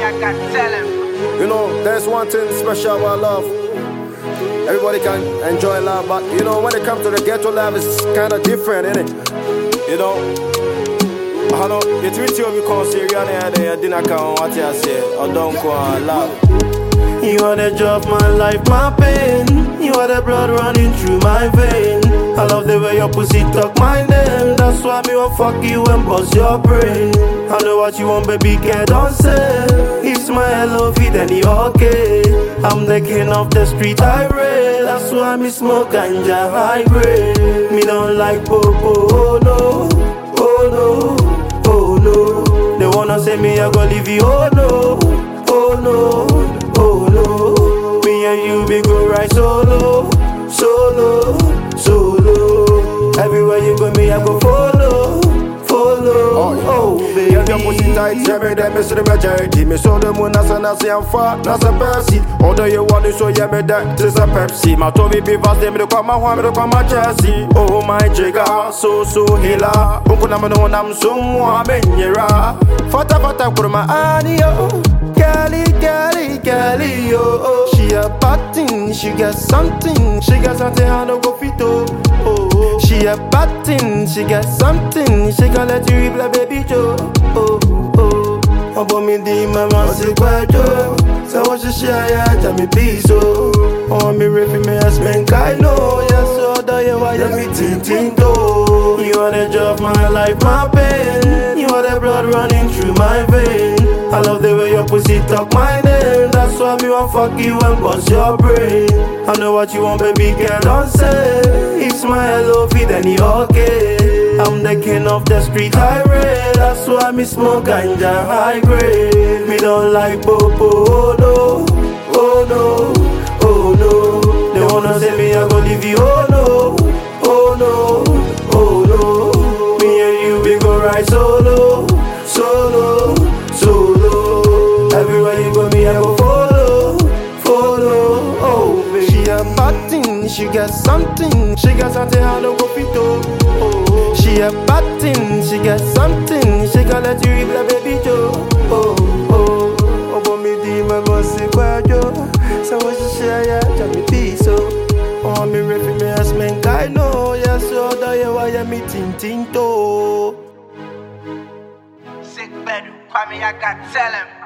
I got tell him. You know, there's one thing special about love. Everybody can enjoy love, but you know, when it comes to the ghetto love, it's kind of different, innit? You know, I know, you treat you because you're I didn't count what you say, or don't go on love. You are the joy of my life, my pain. You are the blood running through my vein. I love the way your pussy talk my name. That's why me won't fuck you and bust your brain. I know what you want, baby, girl, don't say. It's my LOV, then you okay. I'm the king of the street highway. That's why me smoke ganja high grade. Me don't like popo, oh no, oh no, oh no. They wanna say me I go leave you, oh no, oh no, oh no. Me and you we go ride solo, solo, solo. Everywhere you go, me I go follow, follow. Oh, baby. Girl, your pussy tight, yeah, me that me see the majority. Me saw the moon, as I'm fat, as a Pepsi. Although you want to show, yeah, me that is a Pepsi. My Toby be fast, me to come my home, me to come my Chelsea. Oh my jigger, so hila. Uncle na me know I'm so menyera. Fata kurma ani yo. Girlie, oh. She a bad thing, she got something. She got something I no go fit oh. She a bad thing, she got something. She can let you reply, baby Joe. Oh. About me di mama se kwajo. So what she share ya, tell me peace oh. Oh me refi me as men kai no. Yes so da ye why ya me tin do. You are the joy of my life, my pain. You are the blood running through my vein. I love the way your pussy talk my name. That's why me won't fuck you and bust your brain. I know what you want, baby girl, don't say. It's my LOV, then you okay. I'm the king of the street highway. That's why me smoke ganja high grade. Me don't like popo, oh no, oh no, oh no. They wanna say me I go leave you, oh no, oh no, oh no. Me and you we go ride solo, solo, solo. Everywhere you go, me I go follow, follow. Oh baby, she a bad thing, she got something. She got something I no go fit oh. She a bad thing, she got something. She can let you reply, baby Joe. Oh, but me di my bossy kwajo. So what she share ya, tell me peace oh me refi me as men guy no. Yes so da ye why ya me tin to. Sick bed, Kwame, I got tell him.